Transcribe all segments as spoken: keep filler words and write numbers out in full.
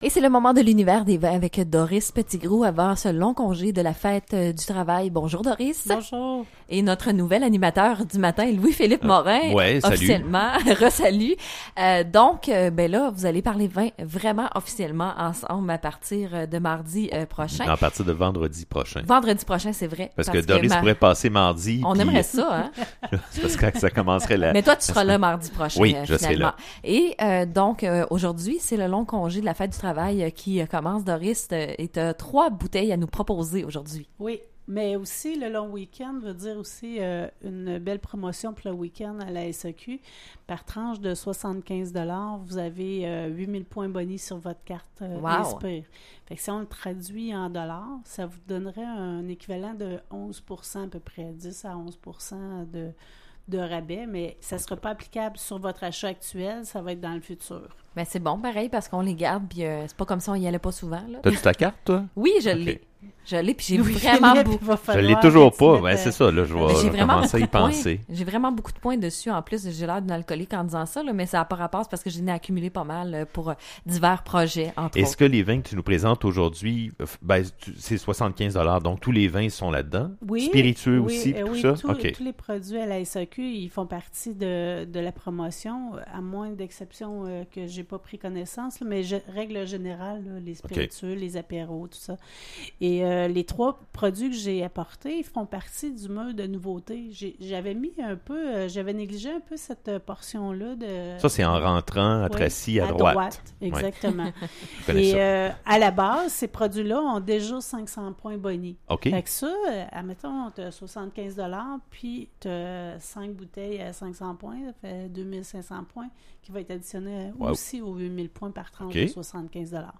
Et c'est le moment de l'univers des vins avec Doris Petitgrou avant ce long congé de la fête euh, du travail. Bonjour Doris. Bonjour. Et notre nouvel animateur du matin, Louis-Philippe Morin, euh, ouais, officiellement, resalut. Euh, donc, euh, ben là, vous allez parler vin vraiment officiellement ensemble à partir de mardi euh, prochain. À partir de vendredi prochain. Vendredi prochain, c'est vrai. Parce, parce que Doris que ma... pourrait passer mardi. On puis... aimerait ça, hein? C'est parce que ça commencerait là. Mais toi, tu seras là mardi prochain. Oui, euh, je serai là. Et euh, donc, euh, aujourd'hui, c'est le long congé de la fête du travail qui commence, Doris, et tu as trois bouteilles à nous proposer aujourd'hui. Oui, mais aussi le long week-end veut dire aussi euh, une belle promotion pour le week-end à la S A Q. Par tranche de soixante-quinze dollars, vous avez euh, huit mille points bonus sur votre carte euh, wow. Inspire. Fait que si on le traduit en dollars, ça vous donnerait un équivalent de onze pour cent à peu près, dix à onze pour cent de de rabais, mais ça ne sera pas applicable sur votre achat actuel, ça va être dans le futur. Ben c'est bon, pareil, parce qu'on les garde, puis euh, c'est pas comme ça, on y allait pas souvent. Là. T'as-tu ta carte, toi? Oui, je l'ai. Okay. Je l'ai, puis j'ai oui, vraiment beaucoup. Je l'ai toujours pas, ben, c'est ça, là, je vais, j'ai je vais commencer à y penser. Points. J'ai vraiment beaucoup de points dessus, en plus, j'ai l'air d'une alcoolique en disant ça, là, mais ça n'a pas rapport, c'est parce que j'en ai accumulé pas mal pour divers projets, entre Est-ce autres. que les vins que tu nous présentes aujourd'hui, ben, c'est soixante-quinze dollars, donc tous les vins sont là-dedans? Oui. Spiritueux oui, aussi, euh, tout oui, ça? Tout, okay. Tous les produits à la S A Q, ils font partie de, de la promotion, à moins d'exceptions euh, que j'ai pas pris connaissance, là, mais je, règle générale, là, les spiritueux, okay. les apéros, tout ça. Et euh, les trois produits que j'ai apportés, ils font partie du mur de nouveautés. J'ai, j'avais mis un peu, euh, j'avais négligé un peu cette portion-là de... Ça, c'est en rentrant à Tracy, à, à droite. droite. Exactement. Ouais. Et euh, à la base, ces produits-là ont déjà cinq cents points bonus. OK. Fait que ça, euh, admettons, tu as soixante-quinze dollars, puis tu as cinq bouteilles à cinq cents points, ça fait deux mille cinq cents points, qui va être additionné wow. aussi aux huit mille points par tranche okay. de soixante-quinze dollars.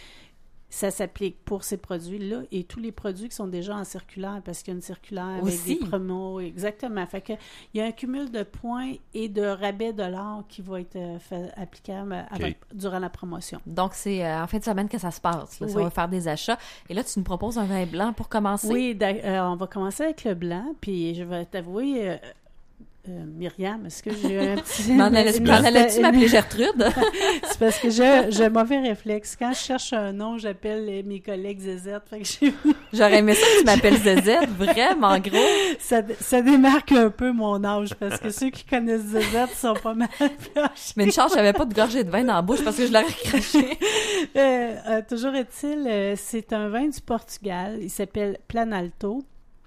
Ça s'applique pour ces produits-là et tous les produits qui sont déjà en circulaire, parce qu'il y a une circulaire aussi. Avec des promos. Exactement. Fait que il y a un cumul de points et de rabais dollars qui va être euh, fait, applicable okay. avec, durant la promotion. Donc, c'est euh, en fin de semaine que ça se passe. Là, oui. Ça va faire des achats. Et là, tu nous proposes un vin blanc pour commencer? Oui, euh, on va commencer avec le blanc. Puis, je vais t'avouer... Euh, Euh, Myriam, est-ce que j'ai un petit... M'en allais-tu m'appeler Gertrude? C'est parce que j'ai, j'ai un mauvais réflexe. Quand je cherche un nom, j'appelle mes collègues Zézette. Fait que j'ai... J'aurais aimé ça que tu m'appelles Zézette, vraiment gros. Ça, ça démarque un peu mon âge, parce que ceux qui connaissent Zézette sont pas mal planchés. Mais une chance, j'avais pas de gorgée de vin dans la bouche parce que je l'aurais craché. euh, euh, toujours est-il, euh, c'est un vin du Portugal. Il s'appelle Planalto.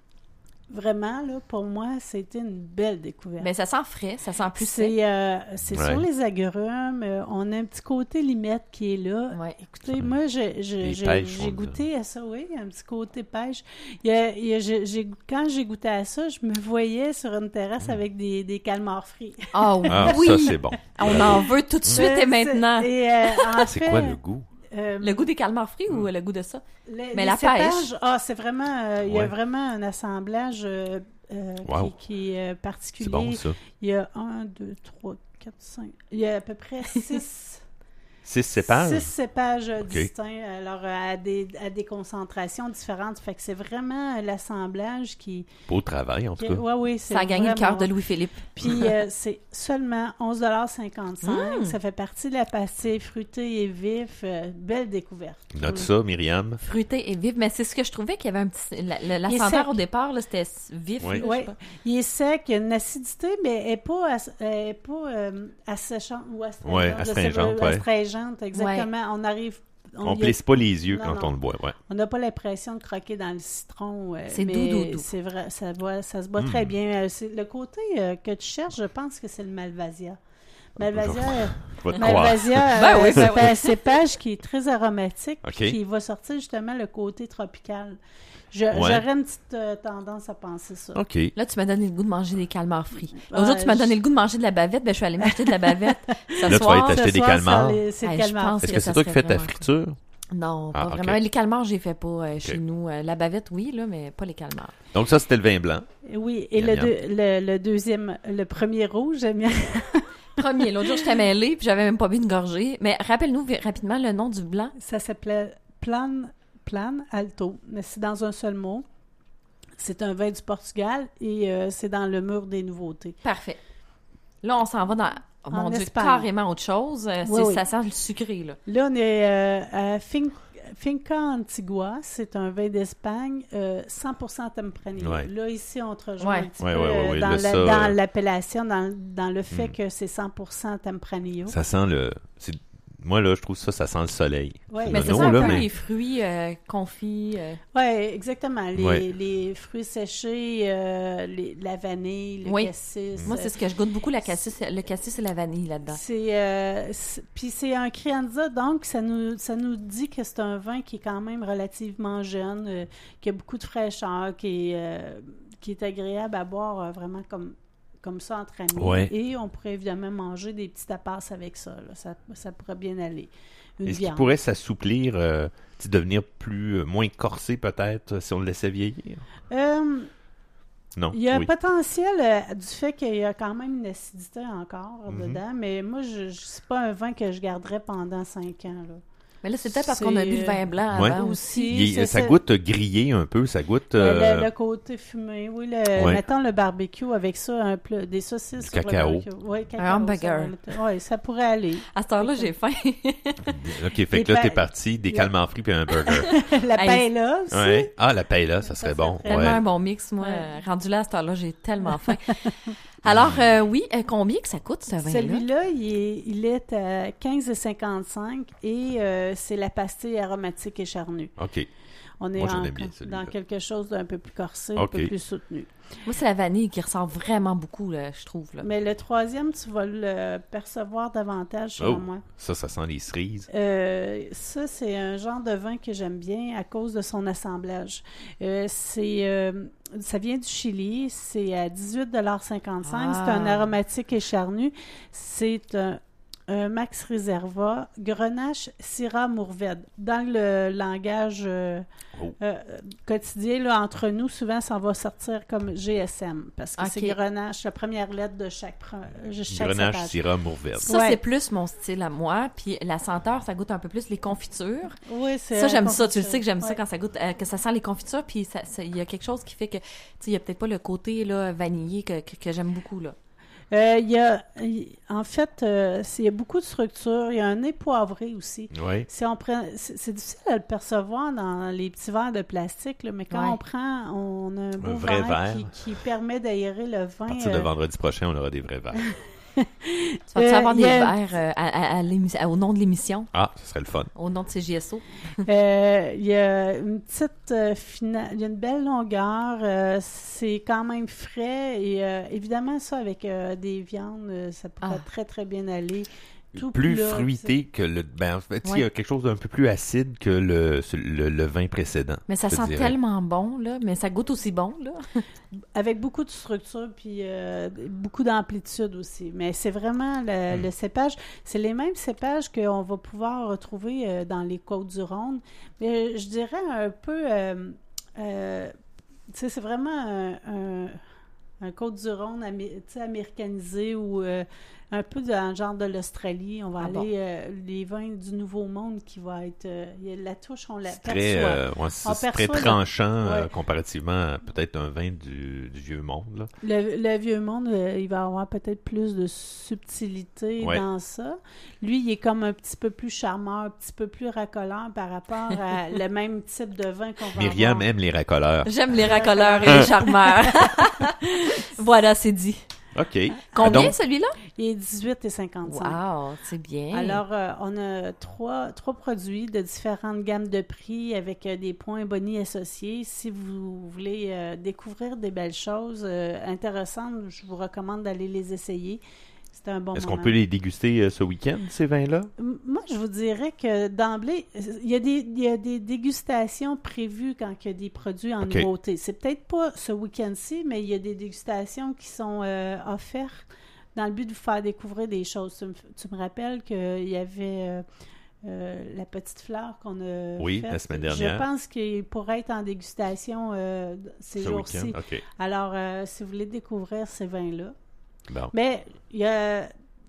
Vraiment, là, pour moi, c'était une belle découverte. Mais ça sent frais, ça sent plus c'est, sec. Euh, c'est ouais. sur les agrumes. Euh, on a un petit côté limette qui est là. Ouais. Écoutez, mmh. moi, je, je, je, pêches, j'ai goûté a... à ça, oui, un petit côté pêche. Il y a, il y a, j'ai, j'ai, quand j'ai goûté à ça, je me voyais sur une terrasse mmh. avec des, des calmars frits. Oh, ah oui! Ça, c'est bon. On en veut tout de suite et maintenant. Et, euh, en c'est fait, quoi le goût? Euh, le goût des calmars frits mmh. ou le goût de ça? Le, Mais la pêche. Ah, c'est vraiment... Euh, il ouais. y a vraiment un assemblage... Euh, Euh, wow. qui, qui est euh, particulier. C'est bon, ça. Il y a un, deux, trois, quatre, cinq... Il y a à peu près six... Six cépages? Six cépages okay. distincts, alors à des, à des concentrations différentes. Fait que c'est vraiment l'assemblage qui... Beau travail, en tout qui, cas. Ouais, oui, c'est ça a gagné le cœur de Louis-Philippe. Puis euh, c'est seulement onze dollars cinquante-cinq. Mmh. Ça fait partie de la pastille fruitée et vif. Euh, belle découverte. Note ça, Myriam. Fruité et vif. Mais c'est ce que je trouvais qu'il y avait un petit... La, la, la senteur au départ, là, c'était vif. Oui, là, ouais. Il est sec, il y a une acidité, mais elle n'est pas, elle est pas euh, asséchante ou astringente. Oui, astringente, oui. Astringente, exactement. Ouais. On arrive... On ne plisse pas les yeux non, quand non. on le boit, ouais. On n'a pas l'impression de croquer dans le citron. Euh, c'est mais doux, doux, doux. C'est vrai, ça, boit, ça se boit mmh. très bien. C'est le côté euh, que tu cherches, je pense que c'est le Malvasia. Malvasia, je vais te Malvasia ben oui, c'est ben un cépage qui est très aromatique, okay. qui va sortir justement le côté tropical. Je, ouais. J'aurais une petite euh, tendance à penser ça. OK. Là, tu m'as donné le goût de manger des calmars frits. L'autre jour, tu m'as donné le goût de manger de la bavette. Ben, je suis allée m'acheter de la bavette. Ce là, soir, tu vas aller t'acheter des calmars. Les, c'est hey, calmars. Est-ce que, que c'est toi qui fais ta friture? Non, pas ah, vraiment. Okay. Les calmars, j'ai fait pas euh, okay. chez nous. Euh, la bavette, oui, là, mais pas les calmars. Donc ça, c'était le vin blanc. Oui, et le, deux, le, le deuxième, le premier rouge, j'aime bien. Premier. L'autre jour, j'étais mêlée, puis j'avais même pas bu une gorgée. Mais rappelle-nous rapidement le nom du blanc. Ça s'appelait Plan, Plan Alto, mais c'est dans un seul mot. C'est un vin du Portugal et euh, c'est dans le mur des nouveautés. Parfait. Là, on s'en va dans... Oh, mon en Dieu, Espagne. carrément autre chose. Euh, Oui, c'est, oui. Ça sent le sucré, là. Là, on est euh, à fin- Finca Antigua. C'est un vin d'Espagne, euh, cent pour cent Tempranillo. Ouais. Là, ici, on te rejoint Ouais. un petit Ouais, peu ouais, ouais, euh, ouais. dans, Là, la- ça, dans euh, l'appellation, dans, dans le fait Hmm. que c'est cent pour cent Tempranillo. Ça sent le... c'est- Moi, là, je trouve ça, ça sent le soleil. Ouais. Mais Le c'est nom, ça un là, peu mais- les fruits euh, confits. euh, Oui, exactement. Les, Ouais. les fruits séchés, euh, les- la vanille, le Oui. cassis. Moi, euh, c'est ce que je goûte beaucoup, la cassis, le cassis et la vanille là-dedans. C'est, euh, c'est- puis c'est un Crianza, donc ça nous, ça nous dit que c'est un vin qui est quand même relativement jeune, euh, qui a beaucoup de fraîcheur, qui est, euh, qui est agréable à boire euh, vraiment comme, comme ça entre amis. Ouais. Et on pourrait évidemment manger des petits tapas avec ça. Là. Ça, ça pourrait bien aller. Une Est-ce qu'il viande. pourrait s'assouplir, euh, tu sais, devenir plus, euh, moins corsé peut-être, euh, si on le laissait vieillir? Euh, Non? Il y a Oui. un potentiel euh, du fait qu'il y a quand même une acidité encore Mhm. dedans, mais moi, je, je c'est pas un vin que je garderais pendant cinq ans. Là. Mais là, c'est peut-être parce C'est, qu'on a bu le vin blanc Ouais. avant Aussi, aussi. Il- c'est ça ça. goûte grillé un peu, ça goûte... Le- euh, Le, le côté fumé, oui. Le, Ouais. Mettons le barbecue avec ça, un plat, des saucisses. Du sur le cacao. barbecue. Ouais, cacao. Un hamburger. Oui, ça pourrait aller. À cette heure-là, j'ai faim. OK, fait Les que là, pa- t'es parti, des le- calmars frits puis un burger. La Hey, paella aussi. Ouais. Ah, la paella, ça serait Ça bon. serait Tellement Ouais. un bon mix, moi. Ouais. Euh, Rendu là, à cette heure-là, j'ai tellement faim. Alors, euh, oui, euh, combien que ça coûte, ce vin-là? Celui-là, il est, il est à quinze virgule cinquante-cinq et euh, c'est la pastille aromatique et charnue. OK. On est Moi, j'en en- aime bien celui-là. dans quelque chose d'un peu plus corsé, Ok. un peu plus soutenu. Moi, c'est la vanille qui ressort vraiment beaucoup, là, je trouve. Là. Mais le troisième, tu vas le percevoir davantage, selon Oh. moi. Ça, ça sent les cerises. Euh, ça, c'est un genre de vin que j'aime bien à cause de son assemblage. Euh, c'est, euh, ça vient du Chili, c'est à dix-huit dollars cinquante-cinq, Ah. c'est un aromatique et charnu. C'est un, un Max Reserva Grenache Syrah Mourvèdre. Dans le langage euh, Oh. euh, quotidien, là, entre nous, souvent, ça va sortir comme G S M, parce que Ok. c'est Grenache, la première lettre de chaque, pre- chaque Grenache, cépage. syrah, mourvèdre. Ça, Ouais. c'est plus mon style à moi. Puis la senteur, ça goûte un peu plus les confitures. Oui, c'est Ça, un j'aime ça. Tu le confiture. sais que j'aime ça Ouais. quand ça goûte, euh, que ça sent les confitures. Puis ça- ça- il y a quelque chose qui fait que, tu sais, il y a peut-être pas le côté là, vanillé que, que, que j'aime beaucoup, là. Euh, il y a, il- en fait, euh, c'est- il y a beaucoup de structures. Il y a un nez poivré aussi. Oui. Si on prend, c'est, c'est difficile à le percevoir dans les petits verres de plastique, là, mais quand Ouais. on prend, on a un beau vrai verre, verre. Qui, qui permet d'aérer le vin. À partir de euh, vendredi prochain, on aura des vrais verres. Tu vas-tu Euh, avoir il des y a- verres euh, à, à- à l'émi- à- au nom de l'émission, Ah, ce serait le fun. au nom de C J S O? euh, il y a une petite euh, fina- il y a une belle longueur. euh, c'est quand même frais et euh, évidemment ça avec euh, des viandes, euh, ça pourrait Ah. très très bien aller. Tout Plus plat, fruité que le... Ben, en fait, il y Ouais. a quelque chose d'un peu plus acide que le, le, le vin précédent. Mais ça je te sent dirais. tellement bon, là. Mais ça goûte aussi bon, là. avec beaucoup de structure puis euh, beaucoup d'amplitude aussi. Mais c'est vraiment le, Mm. le cépage. C'est les mêmes cépages qu'on va pouvoir retrouver euh, dans les Côtes-du-Rhône. Mais je dirais un peu... euh, euh, tu sais, c'est vraiment un, un, un Côte-du-Rhône amé- tu sais, américanisé ou euh, un peu dans le genre de l'Australie. On va Ah aller... bon. euh, les vins du Nouveau Monde qui va être... euh, il y a la touche, on la C'est très, perçoit. euh, ouais, c'est On c'est très perçoit le- tranchant euh, Ouais. comparativement à peut-être un vin du, du vieux monde. Là. Le, le vieux monde, euh, il va avoir peut-être plus de subtilité Ouais. dans ça. Lui, il est comme un petit peu plus charmeur, un petit peu plus racoleur par rapport à le même type de vin qu'on va Myriam avoir. aime les racoleurs. J'aime les racoleurs et les charmeurs. Voilà, c'est dit. OK. Combien, Donc, celui-là? Il est dix-huit et cinquante-cinq. Wow, c'est bien. Alors, euh, on a trois, trois produits de différentes gammes de prix avec euh, des points bonus associés. Si vous voulez euh, découvrir des belles choses euh, intéressantes, je vous recommande d'aller les essayer. C'est un bon est-ce moment. qu'on peut les déguster euh, ce week-end, ces vins-là? M- Moi, je vous dirais que d'emblée, il y a des, il y a des dégustations prévues quand il y a des produits en OK. nouveauté. C'est peut-être pas ce week-end-ci, mais il y a des dégustations qui sont euh, offertes dans le but de vous faire découvrir des choses. Tu me, tu me rappelles qu'il y avait euh, euh, la petite fleur qu'on a Oui, faite. la semaine dernière. Je pense qu'il pourrait être en dégustation euh, ces Ce jours-ci. week-end? OK. Alors, euh, si vous voulez découvrir ces vins-là, Bon. mais il y a,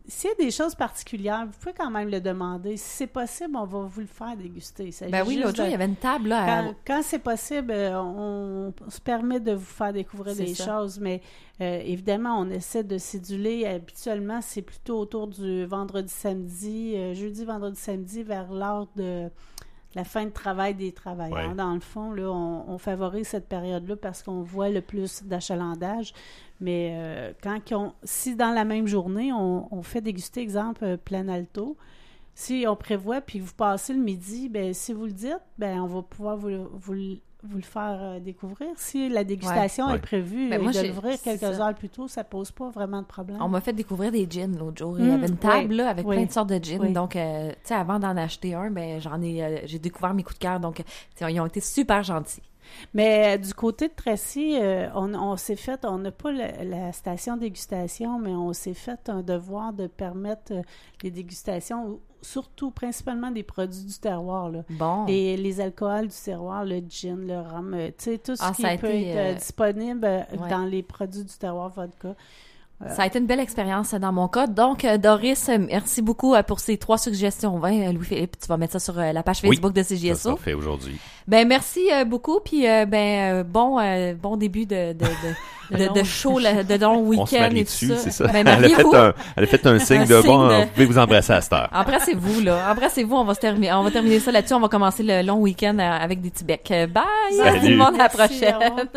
s'il y a des choses particulières, vous pouvez quand même le demander. Si c'est possible, on va vous le faire déguster. Ben oui, l'autre jour, il y avait une table, là. Quand, à... quand c'est possible, on, on se permet de vous faire découvrir c'est des ça. choses, mais euh, évidemment, on essaie de céduler. Habituellement, c'est plutôt autour du vendredi-samedi, euh, jeudi, vendredi, samedi, vers l'heure de la fin de travail des travailleurs. Ouais. Dans le fond, là, on, on favorise cette période-là parce qu'on voit le plus d'achalandage. Mais euh, quand on, si dans la même journée, on, on fait déguster, exemple, Plan Alto, si on prévoit, puis vous passez le midi, ben si vous le dites, ben on va pouvoir vous, vous, vous le faire euh, découvrir. Si la dégustation Ouais. est prévue Ben et moi, de j'ai- l'ouvrir c'est quelques ça. heures plus tôt, ça pose pas vraiment de problème. On m'a fait découvrir des gins l'autre jour. Il y Mm, avait une table oui, là, avec oui, plein de sortes de gins. oui. Donc, euh, tu sais, avant d'en acheter un, ben j'en ai, euh, j'ai découvert mes coups de cœur. Donc, tu sais, ils ont été super gentils. Mais euh, du côté de Tracy, euh, on, on s'est fait, on n'a pas la, la station dégustation, mais on s'est fait un devoir de permettre euh, les dégustations, surtout principalement des produits du terroir, là. Bon. Les, les alcools du terroir, le gin, le rhum, euh, tu sais, tout ce Ah, qui ça a peut été, être euh, euh, disponible euh, ouais. dans les produits du terroir vodka. Ça a été une belle expérience dans mon cas. Donc, euh, Doris, euh, merci beaucoup euh, pour ces trois suggestions vin. Euh, Louis-Philippe, tu vas mettre ça sur euh, la page Facebook Oui, de C J S Ça O. sera fait aujourd'hui. Ben, merci euh, beaucoup. Puis, euh, ben, euh, bon, euh, bon début de, de, de, de, de show, là, de long On se week-end marie et tout dessus, ça. c'est ça. Ben, elle, a mariez-vous. fait un, elle a fait un signe Un de signe bon, de- vous pouvez vous embrasser à cette heure. Embrassez-vous, là. Embrassez-vous. On va se terminer, on va terminer ça là-dessus. On va commencer le long week-end euh, avec des petits becs. Euh, Bye! Salut. Tout le monde, à la Merci, au revoir. prochaine.